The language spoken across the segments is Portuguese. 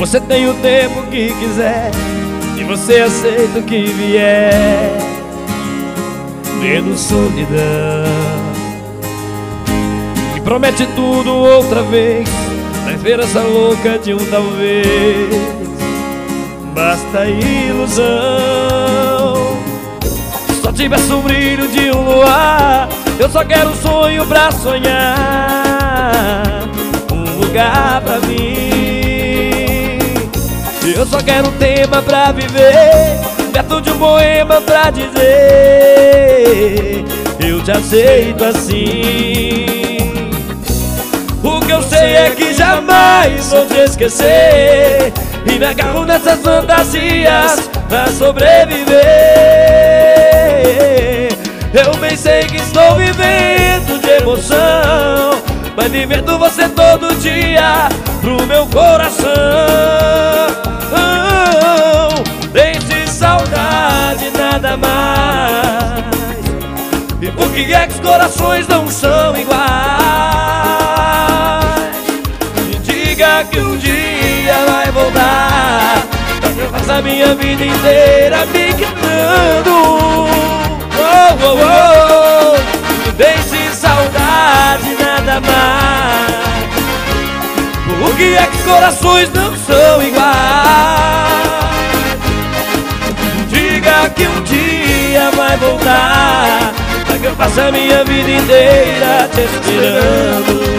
você tem o tempo que quiser e você aceita o que vier, menos solidão. E promete tudo outra vez, na esperança louca de um talvez. Basta ilusão. Se só tivesse o brilho de um luar, eu só quero um sonho pra sonhar, um lugar pra mim. Eu só quero um tema pra viver, perto de um poema pra dizer eu te aceito assim. O que eu sei é que jamais vou te esquecer, e me agarro nessas fantasias pra sobreviver. Eu bem sei que estou vivendo de emoção, mas vivendo você todo dia pro meu coração. Deixe saudade, nada mais. E por que é que os corações não são iguais? Me diga que um dia vai voltar, pra que eu faça a minha vida inteira me enganando. Oh, oh, oh. Deixe saudade, nada mais. Por que é que os corações não são iguais? Diga que um dia vai voltar, pra que eu passe a minha vida inteira te esperando.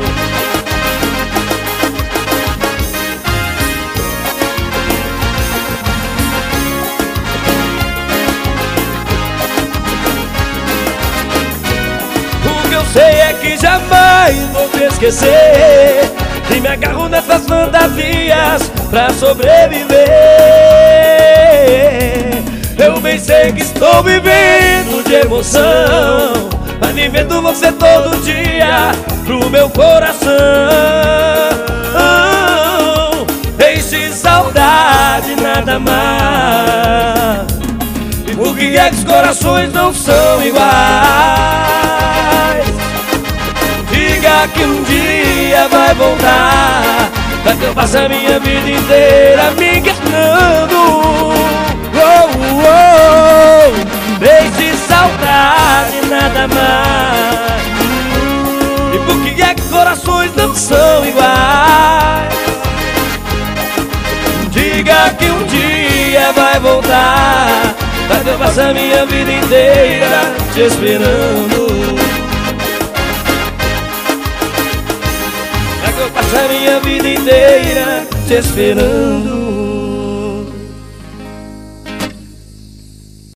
O que eu sei é que jamais vou te esquecer, e me agarro nessas fantasias pra sobreviver. Eu bem sei que estou vivendo de emoção, mas vivendo você todo dia pro meu coração. Deixe saudade, nada mais. E por que é que os corações não são iguais? Diga que um dia vai voltar, pra que eu passe a minha vida inteira me enganando. Oh, oh, deixe saudade, nada mais. E por que é que corações não são iguais? Diga que um dia vai voltar, pra que eu passe a minha vida inteira te esperando. Pra que eu passe a minha vida inteira te esperando.